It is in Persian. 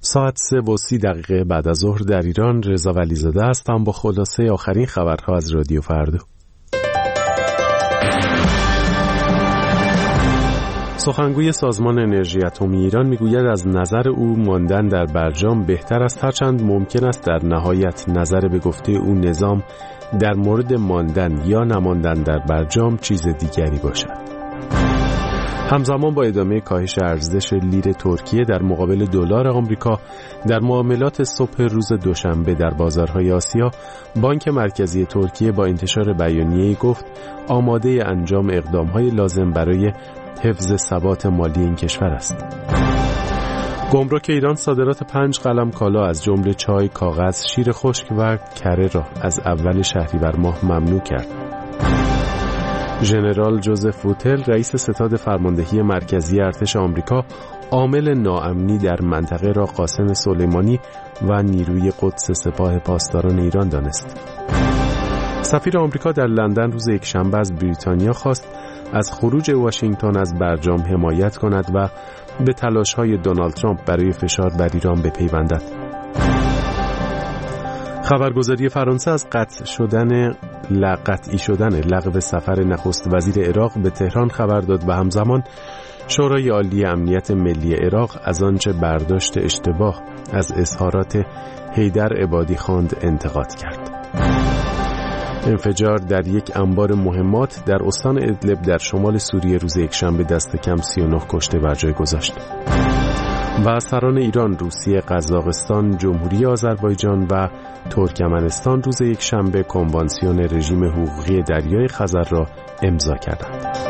ساعت 3:30 بعد از ظهر در ایران. رضا ولیزاده هستم با خلاصه آخرین خبرها از رادیو فردا. سخنگوی سازمان انرژی اتمی ایران میگوید از نظر او ماندن در برجام بهتر است، هرچند ممکن است در نهایت نظر به گفته او نظام در مورد ماندن یا نماندن در برجام چیز دیگری باشد. همزمان با ادامه کاهش ارزش لیر ترکیه در مقابل دلار آمریکا در معاملات صبح روز دوشنبه در بازارهای آسیا، بانک مرکزی ترکیه با انتشار بیانیه‌ای گفت آماده انجام اقدام‌های لازم برای حفظ ثبات مالی این کشور است. گمرک ایران صادرات 5 قلم کالا از جمله چای، کاغذ، شیر خشک و کره را از اول شهریور ماه ممنوع کرد. ژنرال جوزف ووتل رئیس ستاد فرماندهی مرکزی ارتش آمریکا عامل ناامنی در منطقه را قاسم سلیمانی و نیروی قدس سپاه پاسداران ایران دانست. سفیر آمریکا در لندن روز یکشنبه از بریتانیا خواست از خروج واشنگتن از برجام حمایت کند و به تلاش‌های دونالد ترامپ برای فشار بر ایران بپیوندد. خبرگزاری فرانسه از قطعی شدن لغو سفر نخست وزیر عراق به تهران خبر داد و همزمان شورای عالی امنیت ملی عراق از آنچه برداشت اشتباه از اظهارات حیدر عبادی خواند انتقاد کرد. انفجار در یک انبار مهمات در استان ادلب در شمال سوریه روز یکشنبه دست کم 39 کشته بر جای گذاشت. و سران ایران، روسیه، قزاقستان، جمهوری آذربایجان و ترکمنستان روز یکشنبه کنوانسیون رژیم حقوقی دریای خزر را امضا کردند.